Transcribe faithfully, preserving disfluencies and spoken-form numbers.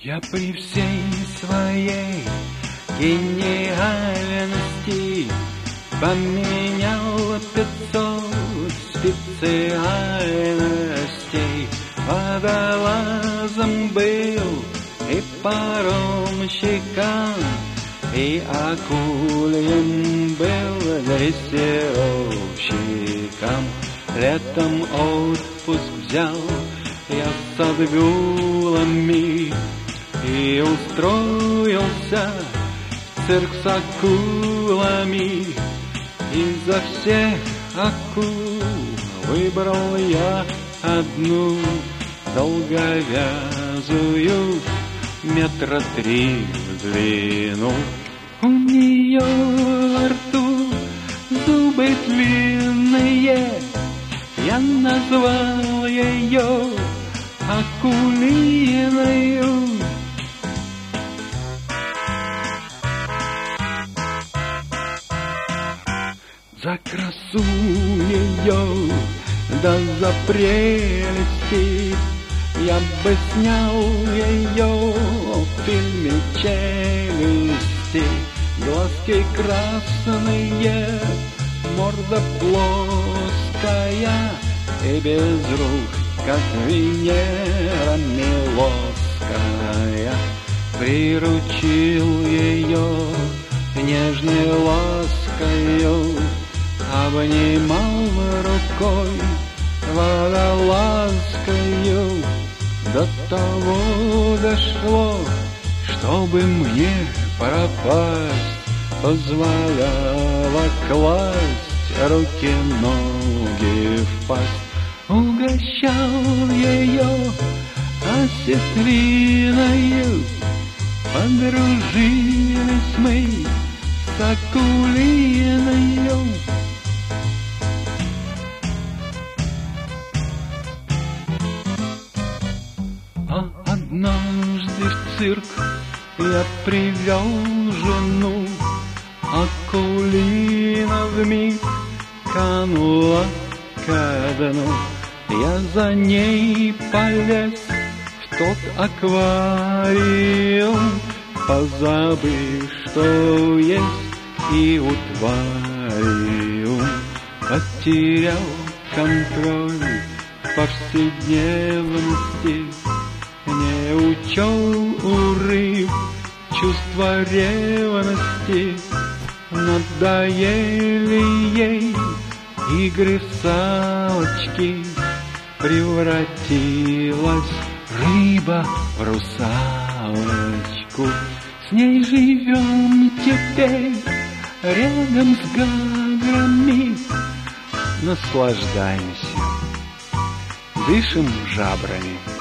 Я при всей своей гениальности поменял пятьсот специальностей. Водолазом был и паромщиком, и акульем был дрессировщиком. Летом отпуск взял я с отгулами и устроился в цирк с акулами. Изо всех акул выбрал я одну долговязую, метра три в длину. У нее во рту зубы длинные, я назвал ее акулиною. За красу ее, да за прелести я бы снял ее в фильме «Челюсти». Глазки красные, морда плоская и без рук, как Венера Милосская. Приручил ее нежной ласкою, обнимал рукой водолазкою. До того дошло, чтобы мне пропасть, позволяла класть руки-ноги в пасть. Угощал ее осетриною, подружились мы с акулиною. А однажды в цирк я привел жену, акулина вмиг канула ко дну. Я за ней полез в тот аквариум, позабыв, что есть и утвариум. Потерял контроль повседневности, не учел у рыб чувства ревности. Надоели ей игры в салочки, превратилась рыба в русалочку. С ней живем теперь рядом с гаграми, наслаждаемся, дышим жабрами.